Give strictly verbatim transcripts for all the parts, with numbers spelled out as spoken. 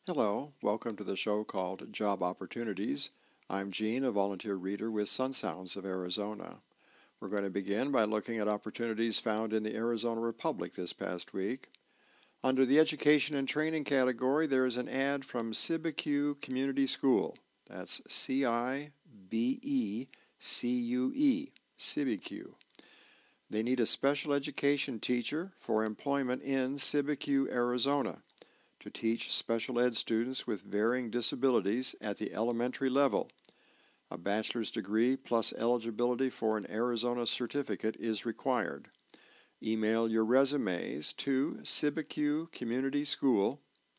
Hello, welcome to the show called Job Opportunities. I'm Gene, a volunteer reader with Sun Sounds of Arizona. We're going to begin by looking at opportunities found in the Arizona Republic this past week. Under the Education and Training category, there is an ad from Cibecue Community School. That's C I B E C U E, Cibecue. They need a special education teacher for employment in Cibecue, Arizona, to teach special ed students with varying disabilities at the elementary level. A bachelor's degree plus eligibility for an Arizona certificate is required. Email your resumes to Cibecue Community School.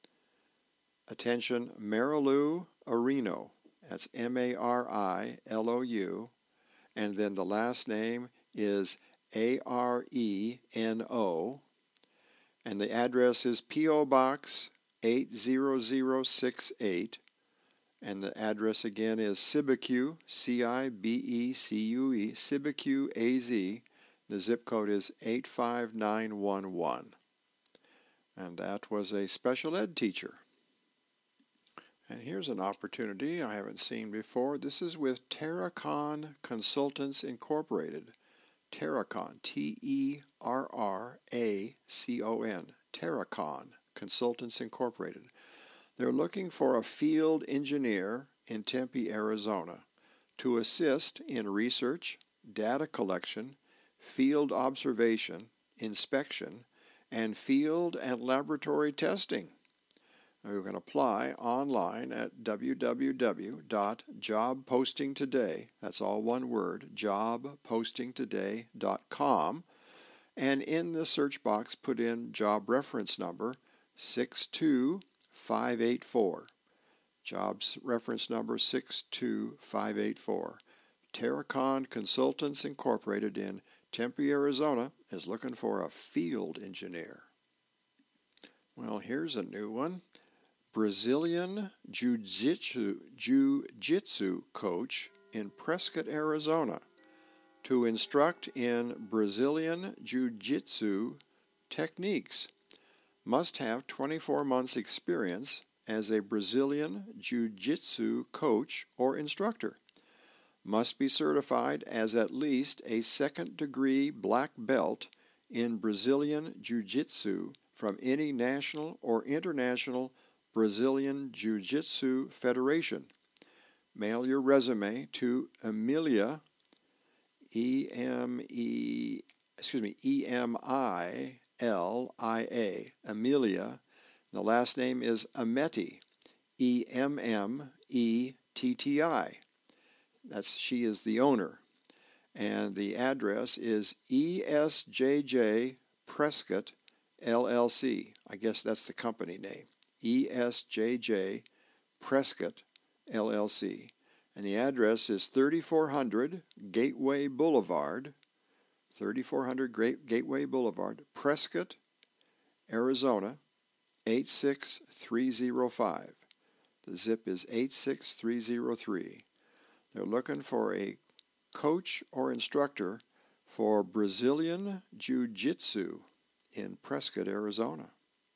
Attention, Marilou Areno. That's M A R I L O U. And then the last name is A R E N O. And the address is P O Box eight zero zero six eight, and the address again is Cibecue, C I B E C U E, Cibecue, A Z. The zip code is eight five nine one one. And that was a special ed teacher. And here's an opportunity I haven't seen before. This is with Terracon Consultants Incorporated. Terracon, T E R R A C O N, Terracon Consultants Incorporated. They're looking for a field engineer in Tempe, Arizona, to assist in research, data collection, field observation, inspection, and field and laboratory testing. Now you can apply online at w w w dot job posting today, that's all one word, job posting today dot com, and in the search box put in job reference number six two five eight four. Jobs reference number six two five eight four. Terracon Consultants Incorporated in Tempe, Arizona is looking for a field engineer. Well, here's a new one. Brazilian Jiu-Jitsu, Jiu-Jitsu coach in Prescott, Arizona, to instruct in Brazilian Jiu-Jitsu techniques. Must have twenty-four months experience as a Brazilian Jiu-Jitsu coach or instructor. Must be certified as at least a second degree black belt in Brazilian Jiu-Jitsu from any national or international Brazilian Jiu-Jitsu Federation. Mail your resume to Emilia, E M E, excuse me, E M I L I A, Emilia. The last name is Ammetti, E M M E T T I. That's, she is the owner. And the address is E S J J Prescott, L L C. I guess that's the company name. E S J J Prescott, L L C. And the address is thirty-four hundred Gateway Boulevard, thirty-four hundred Great Gateway Boulevard, Prescott, Arizona, eight six three zero five. The zip is eight six three zero three. They're looking for a coach or instructor for Brazilian Jiu-Jitsu in Prescott, Arizona.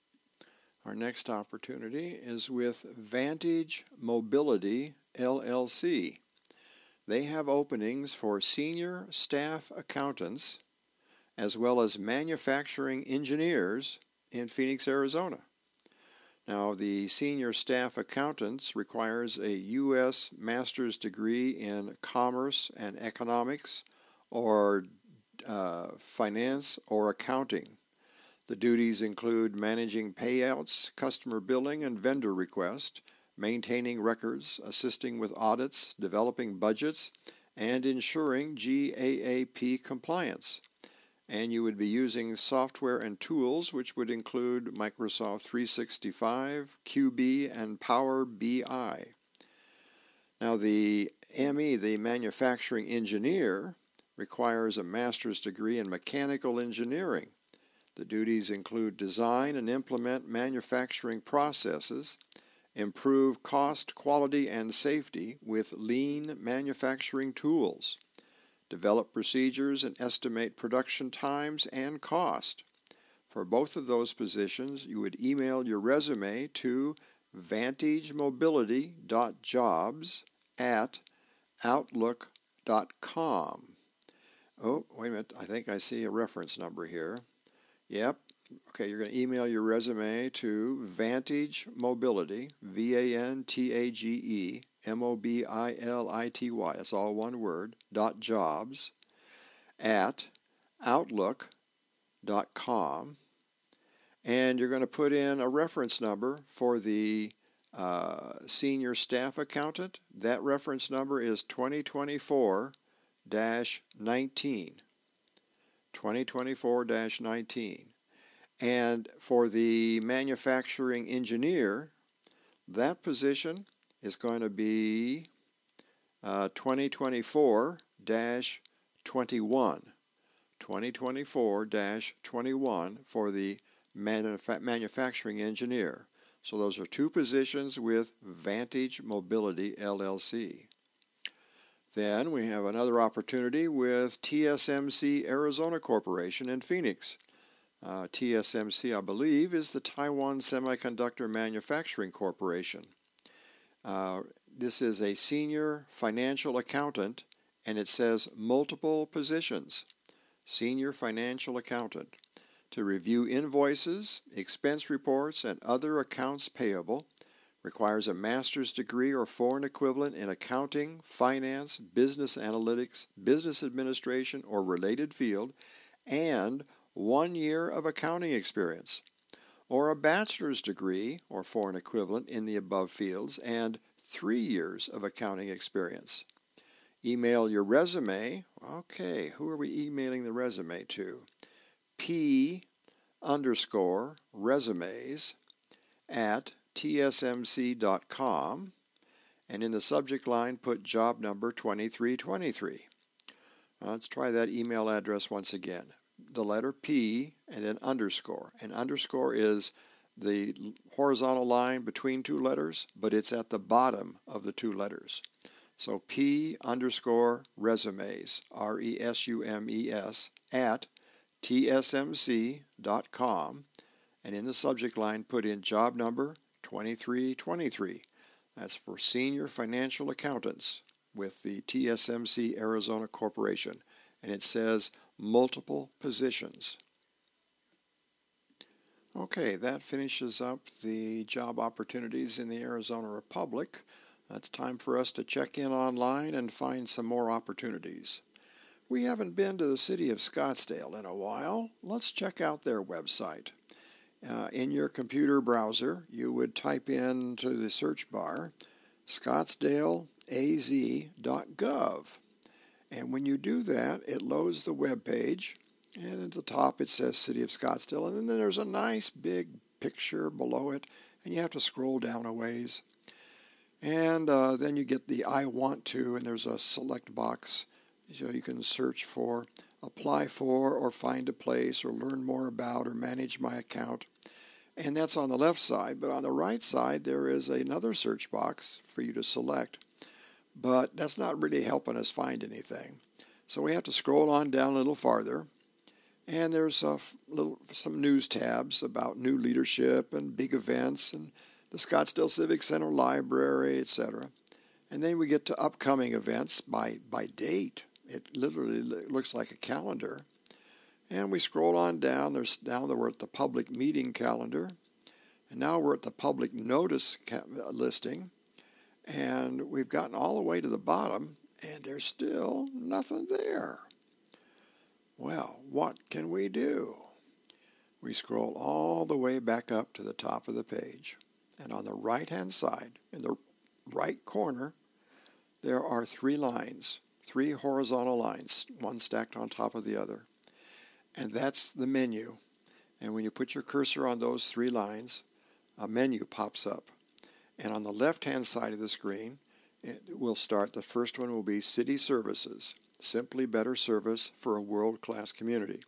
Our next opportunity is with Vantage Mobility, L L C. They have openings for senior staff accountants as well as manufacturing engineers in Phoenix, Arizona. Now, the senior staff accountants requires a U S master's degree in commerce and economics or uh, finance or accounting. The duties include managing payouts, customer billing and vendor requests, maintaining records, assisting with audits, developing budgets, and ensuring G A A P compliance. And you would be using software and tools which would include Microsoft three sixty-five, Q B, and Power B I. Now the M E, the manufacturing engineer, requires a master's degree in mechanical engineering. The duties include design and implement manufacturing processes, improve cost, quality, and safety with lean manufacturing tools, develop procedures and estimate production times and cost. For both of those positions, you would email your resume to vantagemobility.jobs at outlook dot com. Oh, wait a minute. I think I see a reference number here. Yep. Okay, you're going to email your resume to Vantage Mobility, V A N T A G E M O B I L I T Y, that's all one word, dot jobs, at outlook dot com. And you're going to put in a reference number for the uh, senior staff accountant. That reference number is twenty twenty-four dash nineteen. twenty twenty-four dash nineteen. And for the manufacturing engineer, that position is going to be uh, twenty twenty-four dash twenty-one. twenty twenty-four dash twenty-one for the manuf- manufacturing engineer. So those are two positions with Vantage Mobility, L L C. Then we have another opportunity with T S M C Arizona Corporation in Phoenix. Uh, T S M C, I believe, is the Taiwan Semiconductor Manufacturing Corporation. Uh, this is a senior financial accountant, and it says multiple positions. Senior financial accountant to review invoices, expense reports, and other accounts payable. Requires a master's degree or foreign equivalent in accounting, finance, business analytics, business administration, or related field, and one year of accounting experience, or a bachelor's degree or foreign equivalent in the above fields, and three years of accounting experience. Email your resume. Okay, who are we emailing the resume to? P underscore resumes at T S M C dot com, and in the subject line put job number twenty-three twenty-three. Let's try that email address once again. The letter P and then underscore. And underscore is the horizontal line between two letters, but it's at the bottom of the two letters. So P underscore resumes, R E S U M E S, at T S M C dot com. And in the subject line, put in job number twenty-three twenty-three. That's for senior financial accountants with the T S M C Arizona Corporation. And it says multiple positions. Okay, that finishes up the job opportunities in the Arizona Republic. It's time for us to check in online and find some more opportunities. We haven't been to the city of Scottsdale in a while. Let's check out their website. Uh, in your computer browser, you would type into the search bar scottsdale a z dot gov. And when you do that, it loads the web page, and at the top it says City of Scottsdale, and then there's a nice big picture below it, and you have to scroll down a ways. And uh, then you get the I want to, and there's a select box, so you can search for, apply for, or find a place, or learn more about, or manage my account. And that's on the left side, but on the right side there is another search box for you to select. But that's not really helping us find anything. So we have to scroll on down a little farther. And there's a little, some news tabs about new leadership and big events and the Scottsdale Civic Center Library, et cetera. And then we get to upcoming events by, by date. It literally looks like a calendar. And we scroll on down. There's down there we're at the public meeting calendar. And now we're at the public notice listing. And we've gotten all the way to the bottom, and there's still nothing there. Well, what can we do? We scroll all the way back up to the top of the page. And on the right-hand side, in the right corner, there are three lines, three horizontal lines, one stacked on top of the other. And that's the menu. And when you put your cursor on those three lines, a menu pops up. And on the left-hand side of the screen, it will start, the first one will be City Services, simply better service for a world-class community.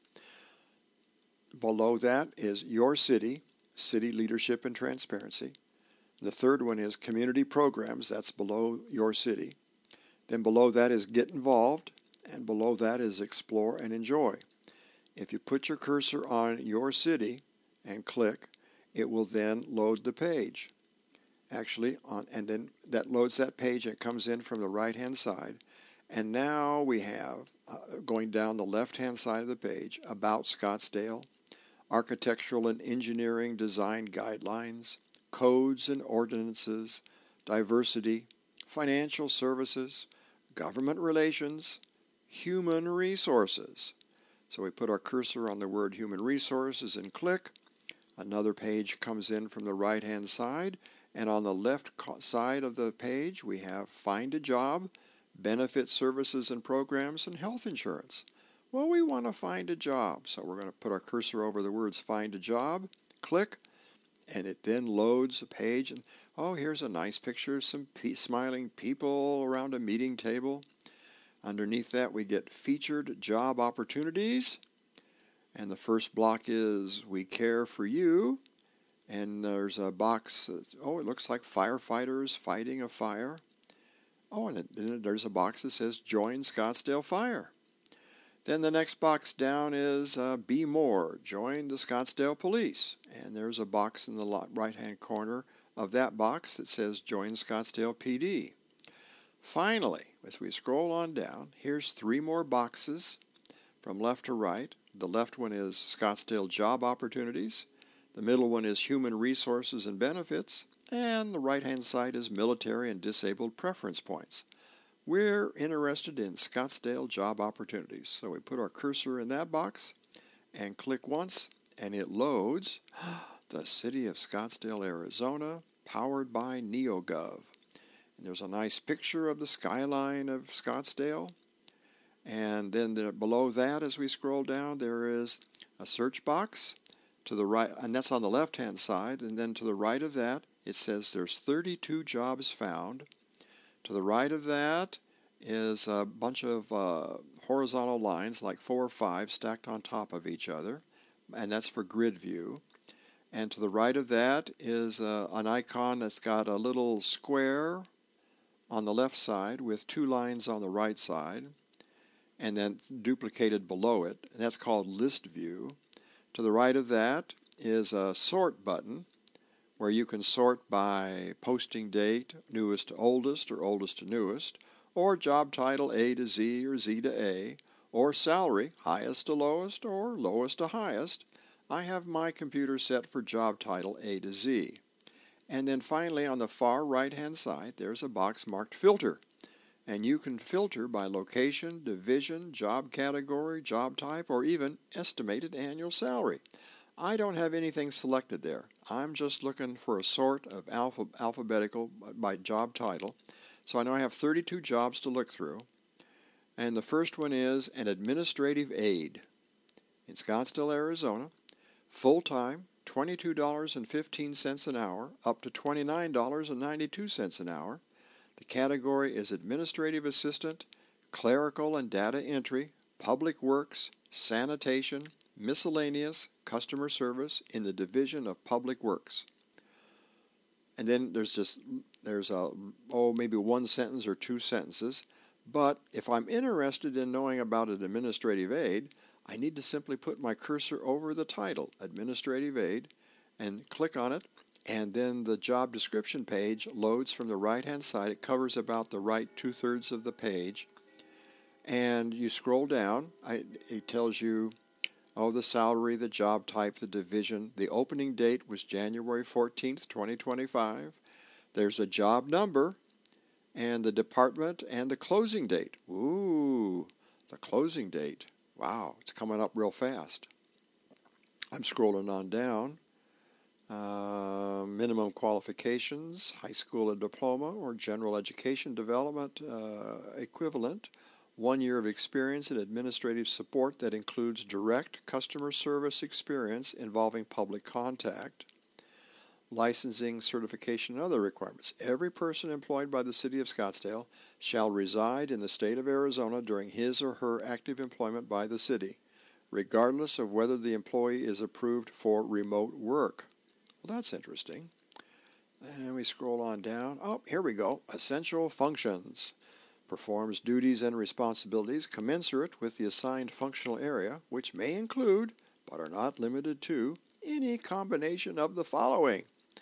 Below that is Your City, City Leadership and Transparency. The third one is Community Programs, that's below Your City. Then below that is Get Involved, and below that is Explore and Enjoy. If you put your cursor on Your City and click, it will then load the page. actually, on, and then that loads that page and it comes in from the right-hand side. And now we have, uh, going down the left-hand side of the page, About Scottsdale, Architectural and Engineering Design Guidelines, Codes and Ordinances, Diversity, Financial Services, Government Relations, Human Resources. So we put our cursor on the word Human Resources and click. Another page comes in from the right-hand side, and on the left side of the page we have Find a Job, Benefit Services and Programs, and Health Insurance. Well, we want to find a job, so we're going to put our cursor over the words Find a Job, click, and it then loads a page. And oh, here's a nice picture of some pe- smiling people around a meeting table. Underneath that we get Featured Job Opportunities. And the first block is We Care for You. And there's a box, oh, it looks like firefighters fighting a fire. Oh, and then there's a box that says Join Scottsdale Fire. Then the next box down is uh, Be More, Join the Scottsdale Police. And there's a box in the right-hand corner of that box that says Join Scottsdale P D. Finally, as we scroll on down, here's three more boxes from left to right. The left one is Scottsdale Job Opportunities. The middle one is Human Resources and Benefits. And the right-hand side is Military and Disabled Preference Points. We're interested in Scottsdale Job Opportunities. So we put our cursor in that box and click once, and it loads the City of Scottsdale, Arizona, powered by NeoGov. And there's a nice picture of the skyline of Scottsdale. And then the, below that, as we scroll down, there is a search box to the right, and that's on the left-hand side. And then to the right of that, it says there's thirty-two jobs found. To the right of that is a bunch of uh, horizontal lines, like four or five, stacked on top of each other, and that's for grid view. And to the right of that is uh, an icon that's got a little square on the left side with two lines on the right side, and then duplicated below it, and that's called List View. To the right of that is a Sort button, where you can sort by posting date, newest to oldest, or oldest to newest, or job title A to Z or Z to A, or salary, highest to lowest, or lowest to highest. I have my computer set for job title A to Z. And then finally, on the far right-hand side, there's a box marked Filter. And you can filter by location, division, job category, job type, or even estimated annual salary. I don't have anything selected there. I'm just looking for a sort of alpha, alphabetical by job title. So I know I have thirty-two jobs to look through. And the first one is an administrative aide in Scottsdale, Arizona, full-time, twenty-two dollars and fifteen cents an hour, up to twenty-nine dollars and ninety-two cents an hour. The category is administrative assistant, clerical and data entry, public works, sanitation, miscellaneous, customer service in the Division of Public Works. And then there's just, there's a, oh, maybe one sentence or two sentences. But if I'm interested in knowing about an administrative aide, I need to simply put my cursor over the title, Administrative Aide, and click on it. And then the job description page loads from the right-hand side. It covers about the right two-thirds of the page. And you scroll down. I, it tells you, oh, the salary, the job type, the division. The opening date was January fourteenth, twenty twenty-five. There's a job number and the department and the closing date. Ooh, the closing date. Wow, it's coming up real fast. I'm scrolling on down. Uh, minimum qualifications, high school and diploma or general education development uh, equivalent, one year of experience in administrative support that includes direct customer service experience involving public contact, licensing, certification, and other requirements. Every person employed by the City of Scottsdale shall reside in the state of Arizona during his or her active employment by the city, regardless of whether the employee is approved for remote work. Well, that's interesting. And we scroll on down. Oh, here we go. Essential functions. Performs duties and responsibilities commensurate with the assigned functional area, which may include, but are not limited to, any combination of the following.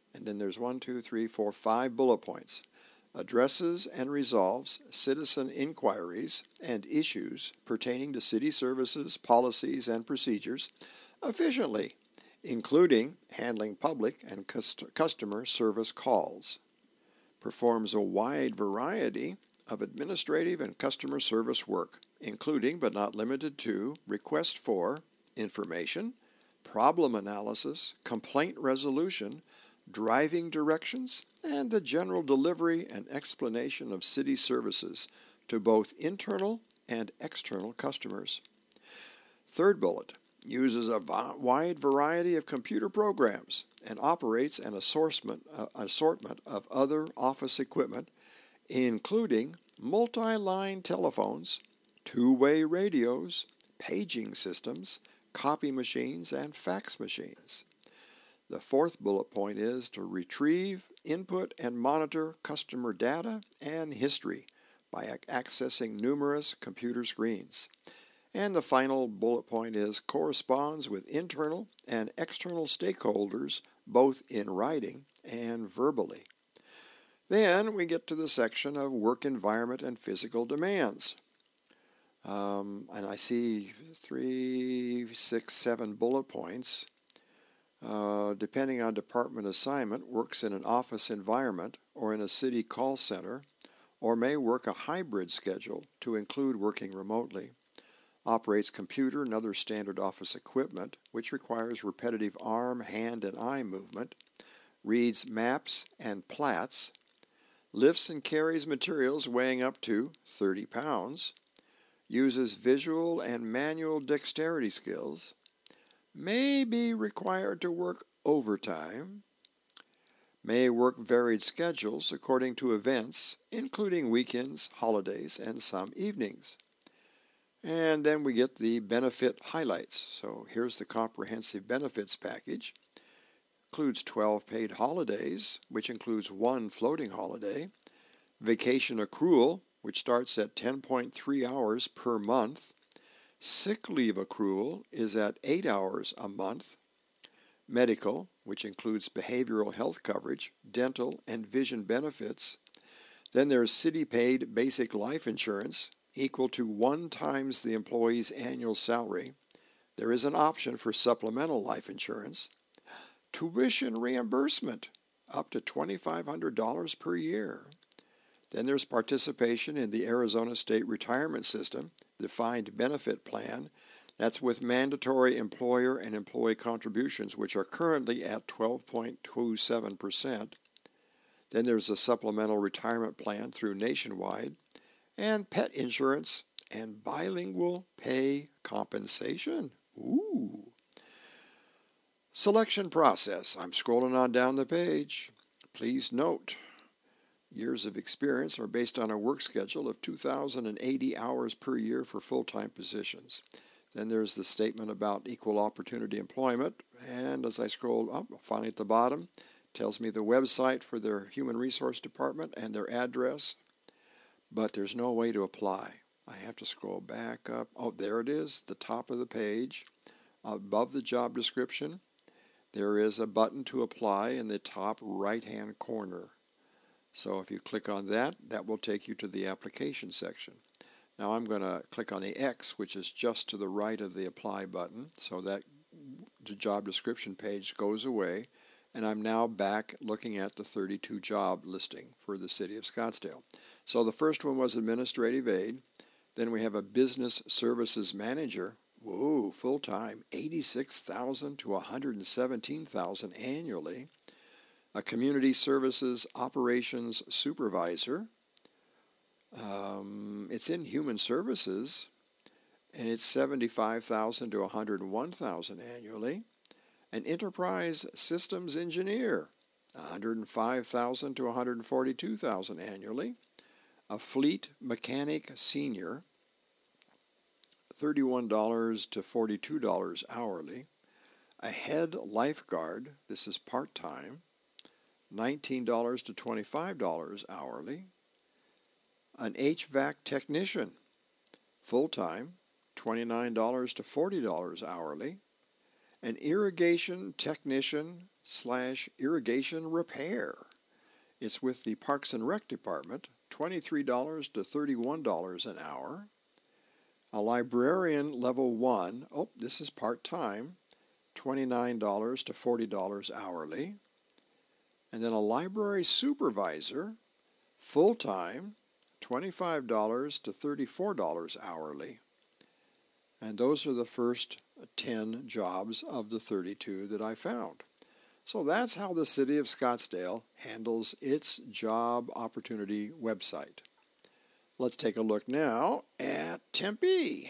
and then there's one, two, three, four, five bullet points. Addresses and resolves citizen inquiries and issues pertaining to city services, policies, and procedures efficiently, including handling public and cust- customer service calls. Performs a wide variety of administrative and customer service work, including but not limited to request for information, problem analysis, complaint resolution, driving directions, and the general delivery and explanation of city services to both internal and external customers. Third bullet, uses a wide variety of computer programs and operates an assortment, uh, assortment of other office equipment, including multi-line telephones, two-way radios, paging systems, copy machines, and fax machines. The fourth bullet point is to retrieve, input, and monitor customer data and history by accessing numerous computer screens. And the final bullet point is corresponds with internal and external stakeholders both in writing and verbally. Then we get to the section of work environment and physical demands. Um, and I see three, six, seven bullet points. Uh, depending on department assignment, works in an office environment or in a city call center, or may work a hybrid schedule to include working remotely. Operates computer and other standard office equipment, which requires repetitive arm, hand, and eye movement. Reads maps and plats. Lifts and carries materials weighing up to thirty pounds. Uses visual and manual dexterity skills. May be required to work overtime, may work varied schedules according to events, including weekends, holidays, and some evenings. And then we get the benefit highlights. So here's the comprehensive benefits package. Includes twelve paid holidays, which includes one floating holiday, vacation accrual, which starts at ten point three hours per month, sick leave accrual is at eight hours a month. Medical, which includes behavioral health coverage, dental, and vision benefits. Then there's city-paid basic life insurance, equal to one times the employee's annual salary. There is an option for supplemental life insurance. Tuition reimbursement, up to two thousand five hundred dollars per year. Then there's participation in the Arizona State Retirement System, defined benefit plan. That's with mandatory employer and employee contributions, which are currently at twelve point two seven percent. Then there's a supplemental retirement plan through Nationwide, and pet insurance and bilingual pay compensation. Ooh. Selection process. I'm scrolling on down the page. Please note, years of experience are based on a work schedule of two thousand eighty hours per year for full-time positions. Then there's the statement about equal opportunity employment, and as I scroll up, finally at the bottom, tells me the website for their human resource department and their address, but there's no way to apply. I have to scroll back up. Oh, there it is, the top of the page. Above the job description, there is a button to apply in the top right-hand corner. So if you click on that, that will take you to the application section. Now I'm going to click on the X, which is just to the right of the apply button, so that the job description page goes away, and I'm now back looking at the thirty-two job listing for the city of Scottsdale. So the first one was administrative aide. Then we have a business services manager. Whoa, full-time, eighty-six thousand dollars to one hundred seventeen thousand dollars annually. A community services operations supervisor. Um, it's in human services, and it's seventy-five thousand dollars to one hundred one thousand dollars annually. An enterprise systems engineer, one hundred five thousand dollars to one hundred forty-two thousand dollars annually. A fleet mechanic senior, thirty-one dollars to forty-two dollars hourly. A head lifeguard, this is part-time, nineteen dollars to twenty-five dollars hourly. An H V A C technician, full-time, twenty-nine dollars to forty dollars hourly. An irrigation technician, slash irrigation repair. It's with the Parks and Rec Department, twenty-three dollars to thirty-one dollars an hour. A librarian level one, oh, this is part-time, twenty-nine dollars to forty dollars hourly. And then a library supervisor, full-time, twenty-five dollars to thirty-four dollars hourly. And those are the first ten jobs of the thirty-two that I found. So that's how the City of Scottsdale handles its job opportunity website. Let's take a look now at Tempe.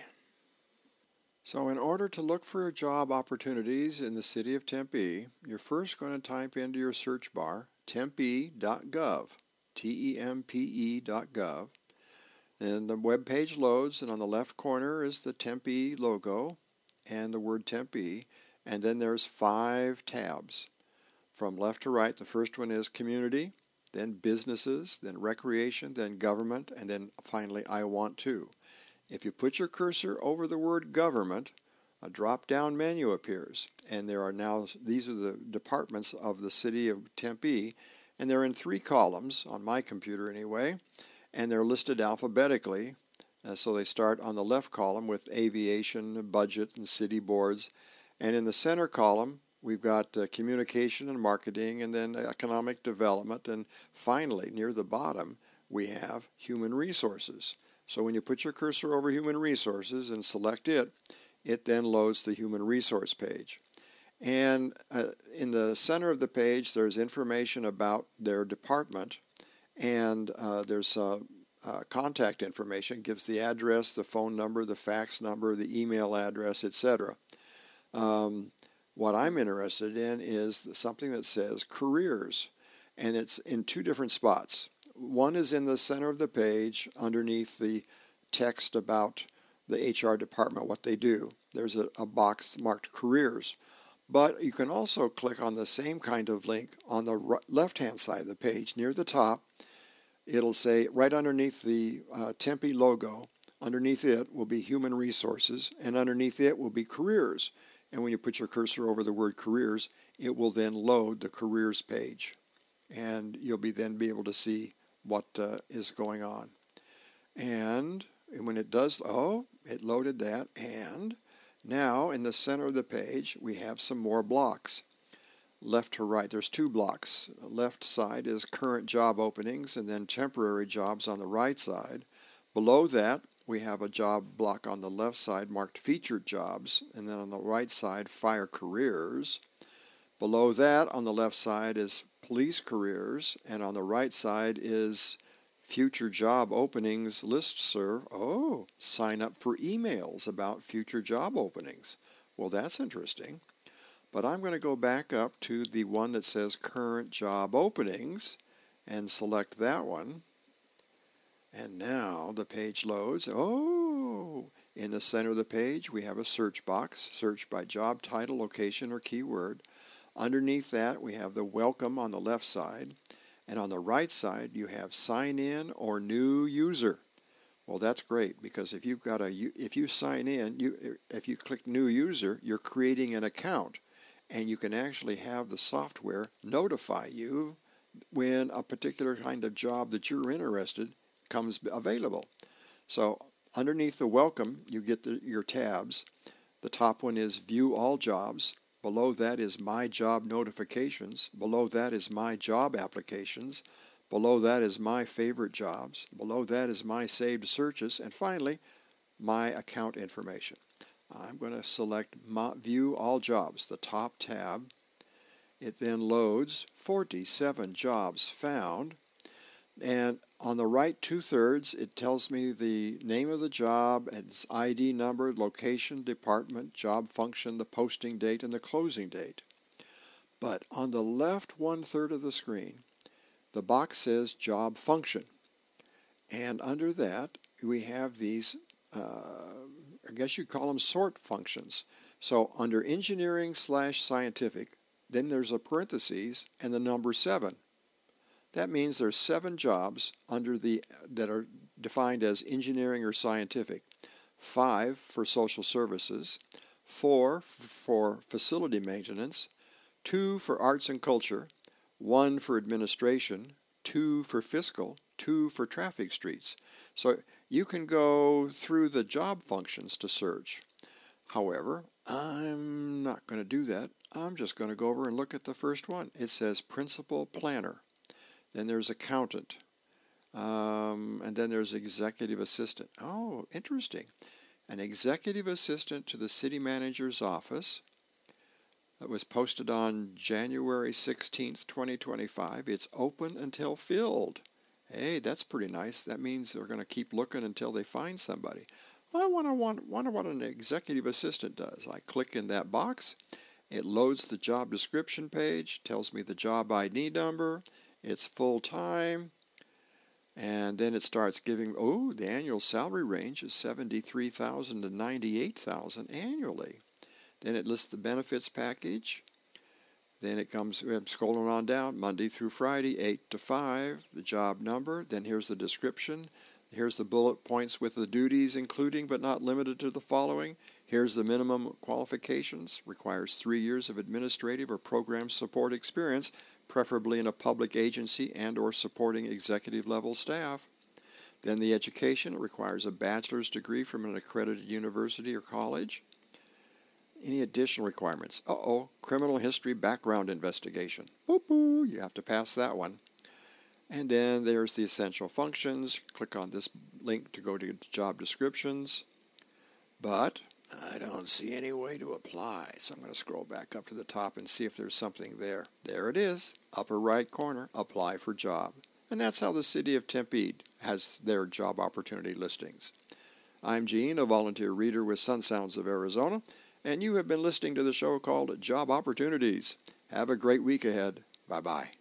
So in order to look for job opportunities in the City of Tempe, you're first going to type into your search bar tempe dot gov, T E M P E dot gov. And the web page loads, and on the left corner is the Tempe logo and the word Tempe, and then there's five tabs. From left to right, the first one is Community, then Businesses, then Recreation, then Government, and then finally I Want To. If you put your cursor over the word Government, a drop-down menu appears, and there are now, these are the departments of the City of Tempe, and they're in three columns, on my computer anyway, and they're listed alphabetically. Uh, so they start on the left column with Aviation, Budget, and City Boards, and in the center column, we've got uh, Communication and Marketing, and then Economic Development, and finally, near the bottom, we have Human Resources. So when you put your cursor over Human Resources and select it, it then loads the Human Resource page. And uh, in the center of the page, there's information about their department, and uh, there's uh, uh, contact information, gives the address, the phone number, the fax number, the email address, et cetera. Um, what I'm interested in is something that says Careers, and it's in two different spots. One is in the center of the page underneath the text about the H R department, what they do. There's a, a box marked Careers. But you can also click on the same kind of link on the left-hand side of the page. Near the top, it'll say right underneath the uh, Tempe logo, underneath it will be Human Resources, and underneath it will be Careers. And when you put your cursor over the word Careers, it will then load the Careers page. And you'll be then be able to see what uh, is going on. And when it does, oh, it loaded that, and now in the center of the page we have some more blocks. Left to right, there's two blocks. Left side is current job openings, and then temporary jobs on the right side. Below that, we have a job block on the left side marked featured jobs, and then on the right side, fire careers. Below that, on the left side, is police careers, and on the right side is future job openings listserv. Oh, sign up for emails about future job openings. Well, that's interesting. But I'm going to go back up to the one that says current job openings and select that one. And now the page loads. Oh, in the center of the page we have a search box. Search by job title, location, or keyword. Underneath that we have the welcome on the left side. And on the right side, you have sign in or new user. Well, that's great, because if you've got a, if you sign in, you if you click new user, you're creating an account, and you can actually have the software notify you when a particular kind of job that you're interested comes available. So underneath the welcome, you get the, your tabs. The top one is view all jobs. Below that is My Job Notifications. Below that is My Job Applications. Below that is My Favorite Jobs. Below that is My Saved Searches. And finally, My Account Information. I'm going to select my, View All Jobs, the top tab. It then loads forty-seven jobs found. And on the right two-thirds, it tells me the name of the job, its I D number, location, department, job function, the posting date, and the closing date. But on the left one-third of the screen, the box says job function. And under that, we have these, uh, I guess you'd call them sort functions. So under engineering slash scientific, then there's a parentheses and the number seven. That means there's seven jobs under the that are defined as engineering or scientific, five for social services, four for facility maintenance, two for arts and culture, one for administration, two for fiscal, two for traffic streets. So you can go through the job functions to search. However, I'm not going to do that. I'm just going to go over and look at the first one. It says principal planner. Then there's accountant. Um, and then there's executive assistant. Oh, interesting. An executive assistant to the city manager's office. That was posted on January sixteenth, twenty twenty-five. It's open until filled. Hey, that's pretty nice. That means they're going to keep looking until they find somebody. I want to wonder what an executive assistant does. I click in that box. It loads the job description page, tells me the job I D number. It's full-time. And then it starts giving, oh, the annual salary range is seventy-three thousand dollars to ninety-eight thousand dollars annually. Then it lists the benefits package. Then it comes, I'm scrolling on down, Monday through Friday, eight to five, the job number. Then here's the description. Here's the bullet points with the duties, including but not limited to the following. Here's the minimum qualifications. Requires three years of administrative or program support experience, preferably in a public agency and or supporting executive level staff. Then the education. It requires a bachelor's degree from an accredited university or college. Any additional requirements? Uh-oh, criminal history background investigation. Boop-boo, you have to pass that one. And then there's the essential functions. Click on this link to go to job descriptions. But I don't see any way to apply, so I'm going to scroll back up to the top and see if there's something there. There it is, upper right corner, apply for job. And that's how the city of Tempe has their job opportunity listings. I'm Gene, a volunteer reader with Sun Sounds of Arizona, and you have been listening to the show called Job Opportunities. Have a great week ahead. Bye-bye.